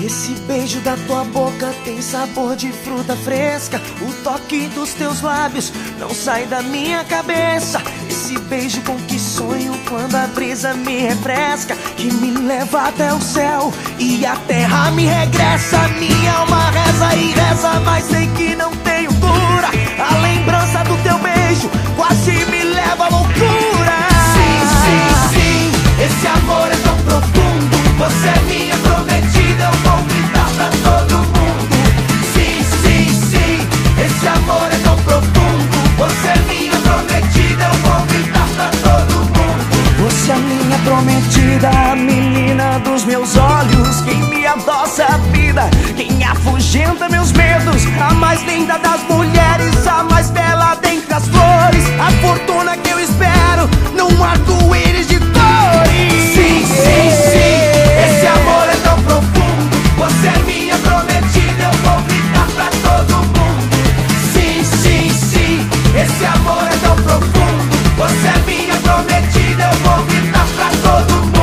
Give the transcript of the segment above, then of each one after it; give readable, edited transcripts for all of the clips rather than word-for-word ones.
Esse beijo da tua boca tem sabor de fruta fresca. O toque dos teus lábios não sai da minha cabeça. Esse beijo com que sonho quando a brisa me refresca, que me leva até o céu e a terra me regressa. Minha alma reza e reza, mas sei que não tenho cura. A lembrança do teu beijo quase me leva à loucura. Sim, sim, sim, esse amor é tão profundo. Você é minha prometida, eu vou gritar pra todo mundo. Sim, sim, sim, esse amor é tão profundo. Você é minha prometida, eu vou gritar pra todo mundo. Você é minha prometida, a menina dos meus olhos, quem me adoça a vida, quem afugenta meus medos, a mais linda das mulheres, a mais bela dentre as flores, a fortuna que eu espero num arco-íris de cores. Sim, sim, sim, esse amor é tão profundo. Você é minha prometida, eu vou gritar pra todo mundo. Sim, sim, sim, esse amor é tão profundo. Você é minha prometida, eu vou gritar pra todo mundo.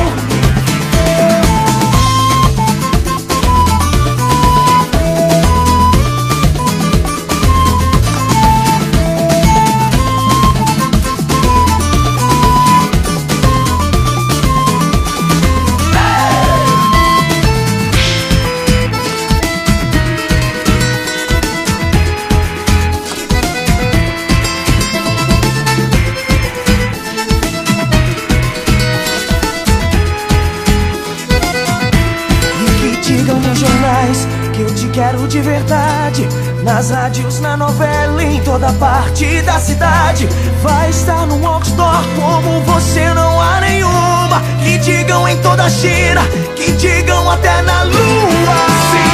Digam nos jornais que eu te quero de verdade, nas rádios, na novela, em toda parte da cidade. Vai estar no outdoor como você não há nenhuma. Que digam em toda a China, que digam até na lua. Sim,